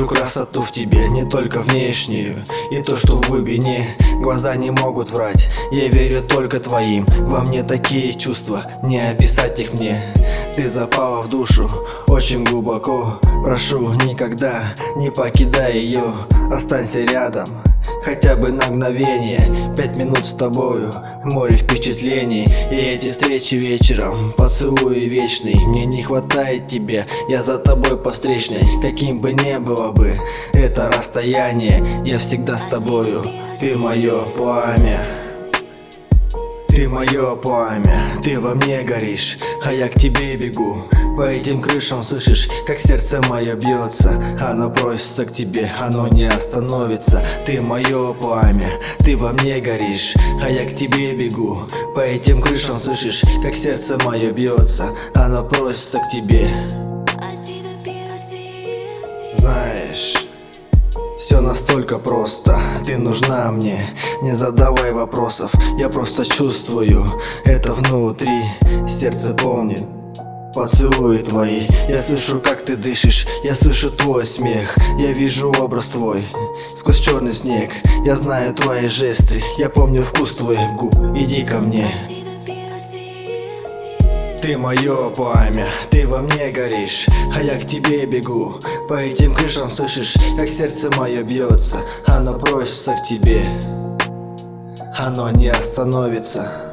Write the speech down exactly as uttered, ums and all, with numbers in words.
вижу красоту в тебе, не только внешнюю, и то, что в глубине. Глаза не могут врать, я верю только твоим. Во мне такие чувства, не описать их мне. Ты запала в душу очень глубоко. Прошу, никогда не покидай ее, останься рядом хотя бы на мгновение. Пять минут с тобою, море впечатлений. И эти встречи вечером, поцелуи вечный. Мне не хватает тебя, я за тобой по встречной. Каким бы ни было бы это расстояние, я всегда с тобою. Ты мое пламя, ты мое пламя, ты во мне горишь, а я к тебе бегу. По этим крышам слышишь, как сердце мое бьется. Оно просится к тебе, оно не остановится. Ты мое пламя, ты во мне горишь, а я к тебе бегу. По этим крышам слышишь, как сердце мое бьется. Оно просится к тебе. Знаешь, все настолько просто, ты нужна мне. Не задавай вопросов, я просто чувствую это внутри. Сердце помнит поцелуи твои. Я слышу, как ты дышишь, я слышу твой смех. Я вижу образ твой сквозь черный снег. Я знаю твои жесты, я помню вкус твоих губ. Иди ко мне. Ты мое пламя, ты во мне горишь, а я к тебе бегу. По этим крышам слышишь, как сердце мое бьется. Оно просится к тебе, оно не остановится.